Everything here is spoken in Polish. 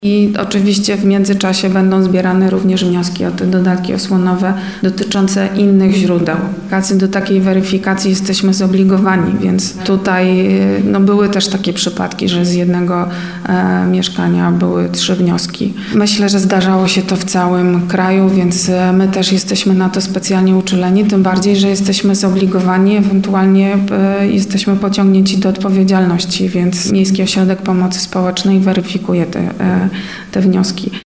I oczywiście w międzyczasie będą zbierane również wnioski o te dodatki osłonowe dotyczące innych źródeł. Do takiej weryfikacji jesteśmy zobligowani, więc tutaj były też takie przypadki, że z jednego mieszkania były 3 wnioski. Myślę, że zdarzało się to w całym kraju, więc my też jesteśmy na to specjalnie uczuleni, tym bardziej, że jesteśmy zobligowani, ewentualnie jesteśmy pociągnięci do odpowiedzialności, więc Miejski Ośrodek Pomocy Społecznej weryfikuje te wnioski.